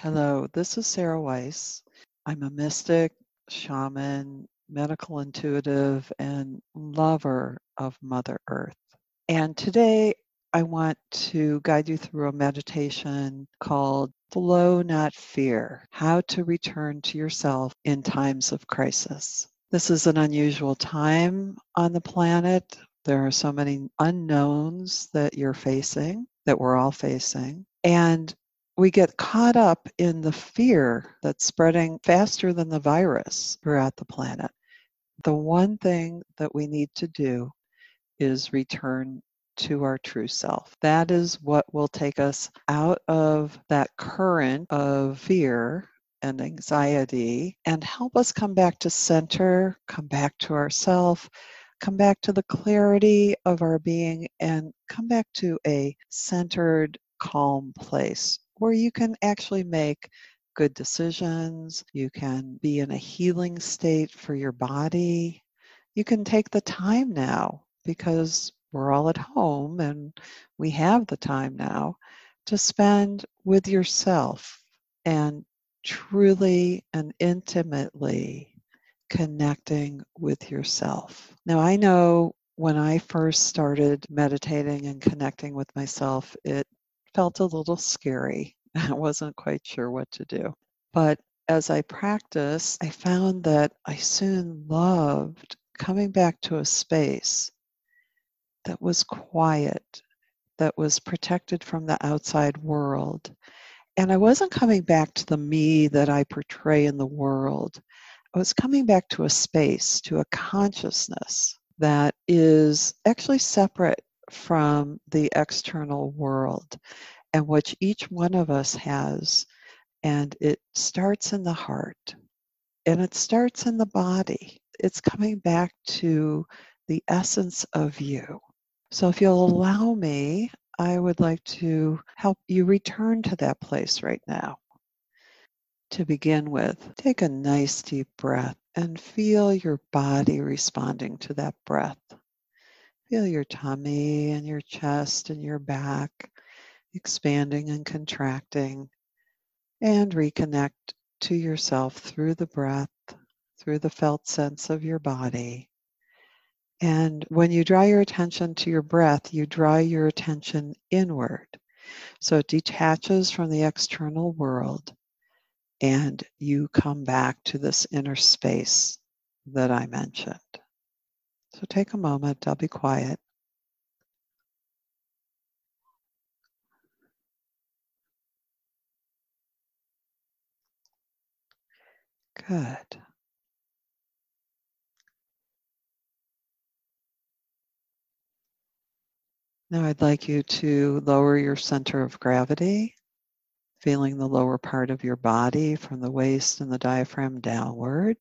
Hello, this is Sarah Weiss. I'm a mystic, shaman, medical intuitive, and lover of Mother Earth. And today I want to guide you through a meditation called Flow, Not Fear: How to Return to Yourself in Times of Crisis. This is an unusual time on the planet. There are so many unknowns that you're facing, that we're all facing. And we get caught up in the fear that's spreading faster than the virus throughout the planet. The one thing that we need to do is return to our true self. That is what will take us out of that current of fear and anxiety and help us come back to center, come back to ourself, come back to the clarity of our being, and come back to a centered, calm place where you can actually make good decisions. You can be in a healing state for your body. You can take the time now because we're all at home and we have the time now to spend with yourself and truly and intimately connecting with yourself. Now, I know when I first started meditating and connecting with myself, it felt a little scary. I wasn't quite sure what to do. But as I practiced, I found that I soon loved coming back to a space that was quiet, that was protected from the outside world. And I wasn't coming back to the me that I portray in the world. I was coming back to a space, to a consciousness that is actually separate from the external world and which each one of us has. And it starts in the heart and it starts in the body. It's coming back to the essence of you. So if you'll allow me, I would like to help you return to that place right now. To begin with, take a nice deep breath and feel your body responding to that breath. Feel your tummy and your chest and your back expanding and contracting, and reconnect to yourself through the breath, through the felt sense of your body. And when you draw your attention to your breath, you draw your attention inward. So it detaches from the external world and you come back to this inner space that I mentioned. So take a moment, I'll be quiet. Good. Now I'd like you to lower your center of gravity, feeling the lower part of your body from the waist and the diaphragm downward.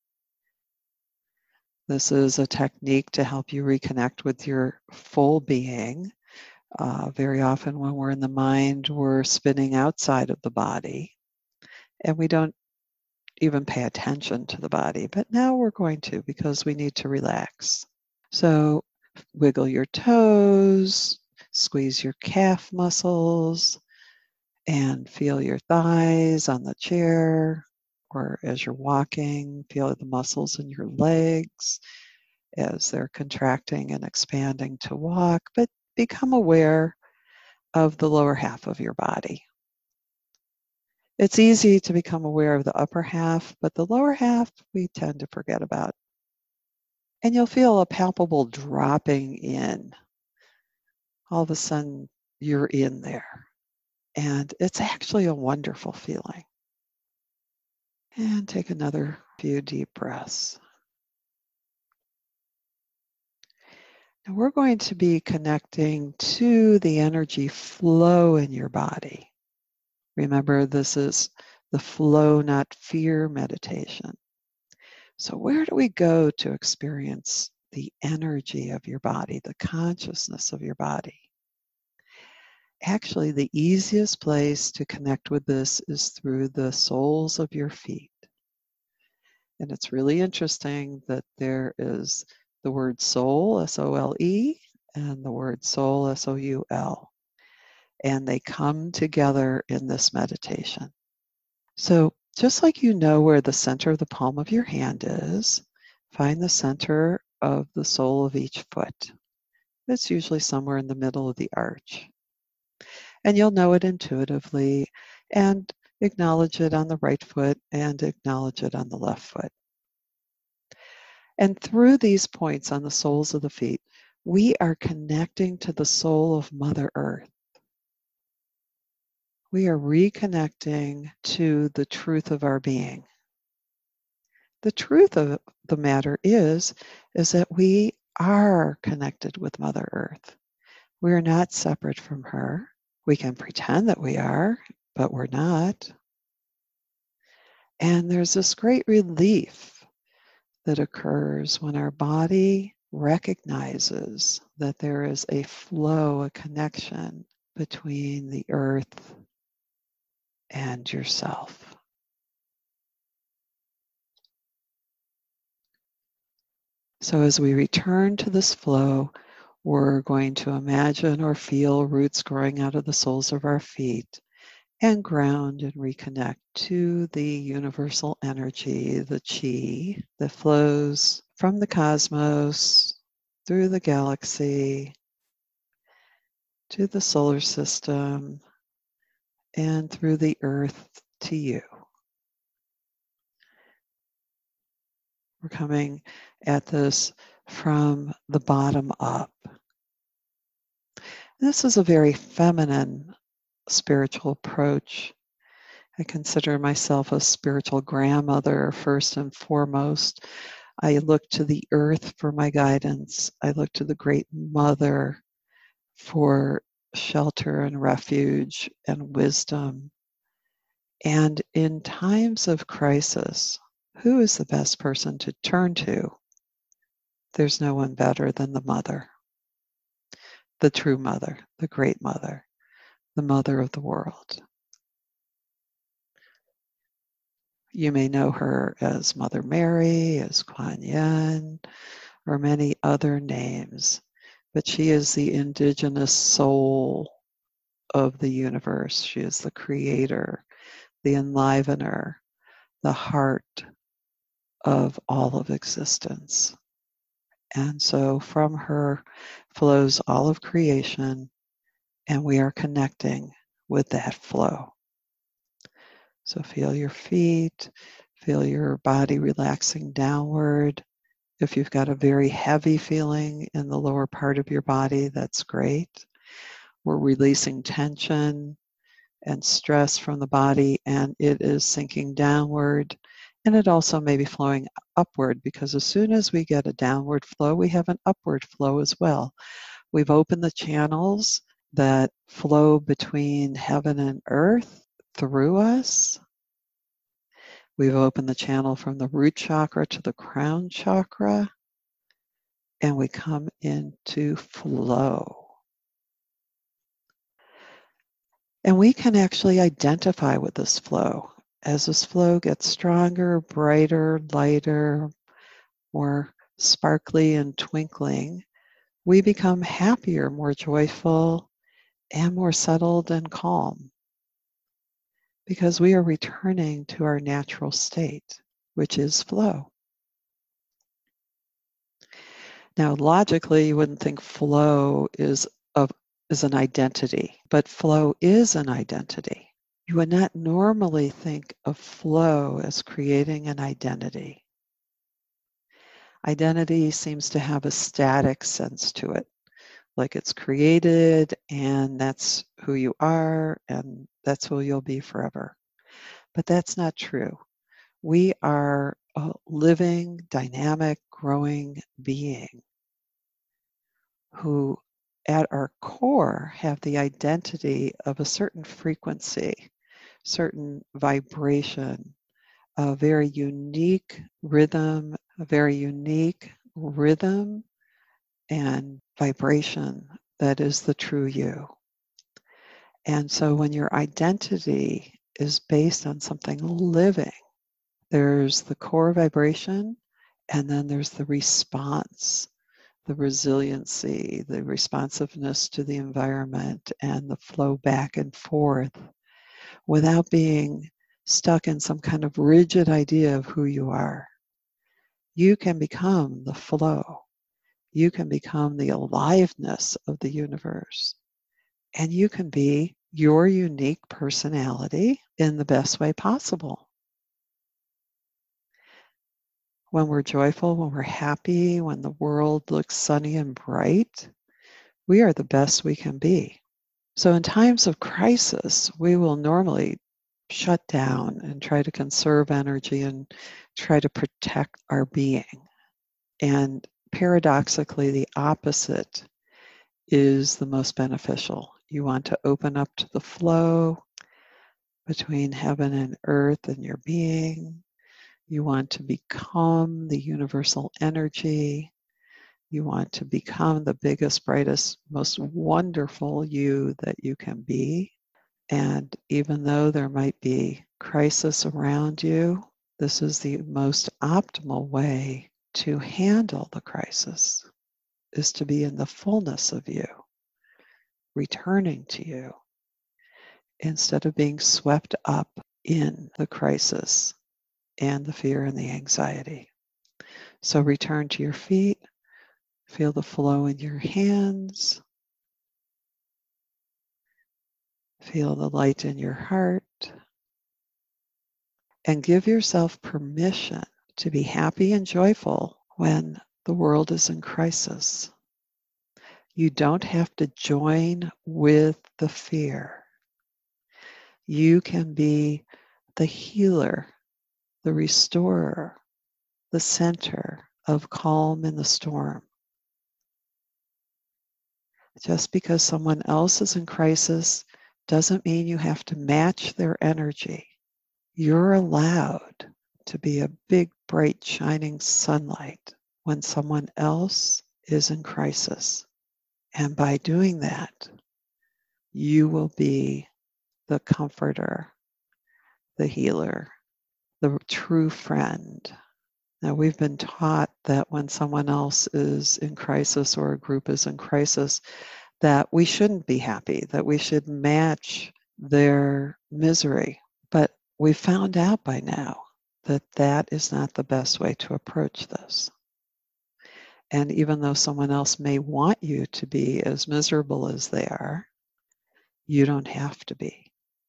This is a technique to help you reconnect with your full being. Very often when we're in the mind, we're spinning outside of the body and we don't even pay attention to the body. But now we're going to because we need to relax. So wiggle your toes, squeeze your calf muscles, and feel your thighs on the chair, or as you're walking, feel the muscles in your legs as they're contracting and expanding to walk, but become aware of the lower half of your body. It's easy to become aware of the upper half, but the lower half we tend to forget about. And you'll feel a palpable dropping in. All of a sudden, you're in there. And it's actually a wonderful feeling. And take another few deep breaths. Now we're going to be connecting to the energy flow in your body. Remember, this is the flow, not fear meditation. So where do we go to experience the energy of your body, the consciousness of your body? Actually, the easiest place to connect with this is through the soles of your feet. And it's really interesting that there is the word soul, S-O-L-E, and the word soul, S-O-U-L. And they come together in this meditation. So just like you know where the center of the palm of your hand is, find the center of the sole of each foot. It's usually somewhere in the middle of the arch. And you'll know it intuitively and acknowledge it on the right foot and acknowledge it on the left foot. And through these points on the soles of the feet, we are connecting to the soul of Mother Earth. We are reconnecting to the truth of our being. The truth of the matter is that we are connected with Mother Earth. We are not separate from her. We can pretend that we are, but we're not. And there's this great relief that occurs when our body recognizes that there is a flow, a connection between the earth and yourself. So as we return to this flow, we're going to imagine or feel roots growing out of the soles of our feet and ground and reconnect to the universal energy, the chi, that flows from the cosmos through the galaxy to the solar system and through the earth to you. We're coming at this from the bottom up. This is a very feminine spiritual approach. I consider myself a spiritual grandmother first and foremost. I look to the earth for my guidance. I look to the Great Mother for shelter and refuge and wisdom. And in times of crisis, who is the best person to turn to? There's no one better than the mother, the true mother, the great mother, the mother of the world. You may know her as Mother Mary, as Kuan Yin, or many other names, but she is the indigenous soul of the universe. She is the creator, the enlivener, the heart of all of existence. And so from her flows all of creation, and we are connecting with that flow. So feel your feet, feel your body relaxing downward. If you've got a very heavy feeling in the lower part of your body, that's great. We're releasing tension and stress from the body, and it is sinking downward. And it also may be flowing upward, because as soon as we get a downward flow, we have an upward flow as well. We've opened the channels that flow between heaven and earth through us. We've opened the channel from the root chakra to the crown chakra, and we come into flow. And we can actually identify with this flow. As this flow gets stronger, brighter, lighter, more sparkly and twinkling, we become happier, more joyful, and more settled and calm, because we are returning to our natural state, which is flow. Now, logically, you wouldn't think flow is an identity, but flow is an identity. You would not normally think of flow as creating an identity. Identity seems to have a static sense to it, like it's created and that's who you are and that's who you'll be forever. But that's not true. We are a living, dynamic, growing being who at our core have the identity of a certain frequency, certain vibration, a very unique rhythm, and vibration that is the true you. And so when your identity is based on something living, there's the core vibration, and then there's the response, the resiliency, the responsiveness to the environment, and the flow back and forth without being stuck in some kind of rigid idea of who you are. You can become the flow. You can become the aliveness of the universe. And you can be your unique personality in the best way possible. When we're joyful, when we're happy, when the world looks sunny and bright, we are the best we can be. So in times of crisis, we will normally shut down and try to conserve energy and try to protect our being. And paradoxically, the opposite is the most beneficial. You want to open up to the flow between heaven and earth and your being. You want to become the universal energy. You want to become the biggest, brightest, most wonderful you that you can be. And even though there might be crisis around you, this is the most optimal way to handle the crisis, is to be in the fullness of you, returning to you, instead of being swept up in the crisis and the fear and the anxiety. So return to your feet, feel the flow in your hands, feel the light in your heart, and give yourself permission to be happy and joyful when the world is in crisis. You don't have to join with the fear. You can be the healer, the restorer, the center of calm in the storm. Just because someone else is in crisis doesn't mean you have to match their energy. You're allowed to be a big, bright, shining sunlight when someone else is in crisis. And by doing that, you will be the comforter, the healer, the true friend. Now, we've been taught that when someone else is in crisis or a group is in crisis, that we shouldn't be happy, that we should match their misery. But we found out by now that that is not the best way to approach this. And even though someone else may want you to be as miserable as they are, you don't have to be.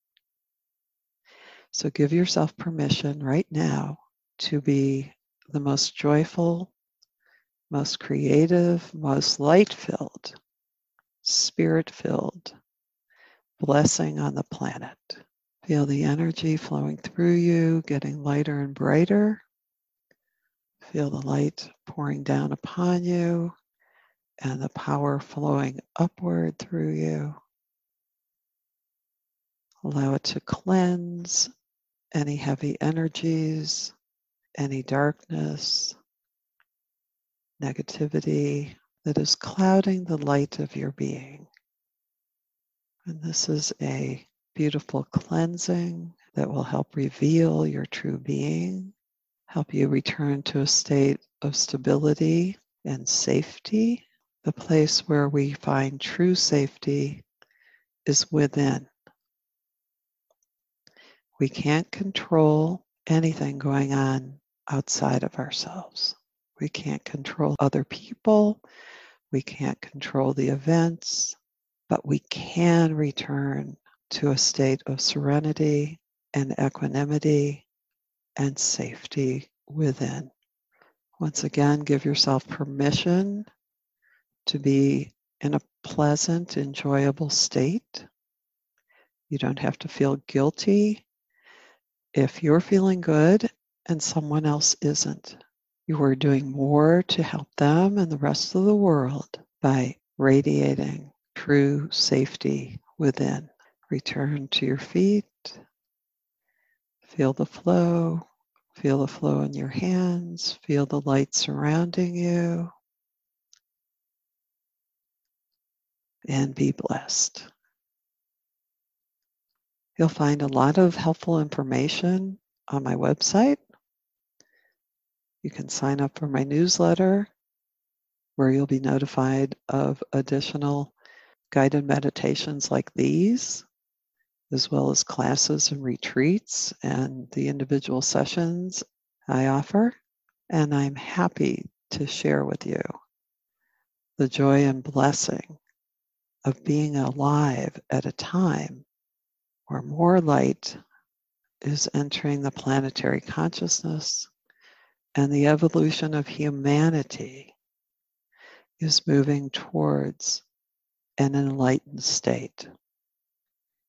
So give yourself permission right now to be the most joyful, most creative, most light-filled, spirit-filled blessing on the planet. Feel the energy flowing through you, getting lighter and brighter. Feel the light pouring down upon you and the power flowing upward through you. Allow it to cleanse any heavy energies, any darkness, negativity that is clouding the light of your being. And this is a beautiful cleansing that will help reveal your true being, help you return to a state of stability and safety. The place where we find true safety is within. We can't control anything going on outside of ourselves. We can't control other people. We can't control the events, but we can return to a state of serenity and equanimity and safety within. Once again, give yourself permission to be in a pleasant, enjoyable state. You don't have to feel guilty if you're feeling good and someone else isn't. You are doing more to help them and the rest of the world by radiating true safety within. Return to your feet. Feel the flow. Feel the flow in your hands. Feel the light surrounding you. And be blessed. You'll find a lot of helpful information on my website. You can sign up for my newsletter, where you'll be notified of additional guided meditations like these. as well as classes and retreats and the individual sessions I offer. And I'm happy to share with you the joy and blessing of being alive at a time where more light is entering the planetary consciousness and the evolution of humanity is moving towards an enlightened state.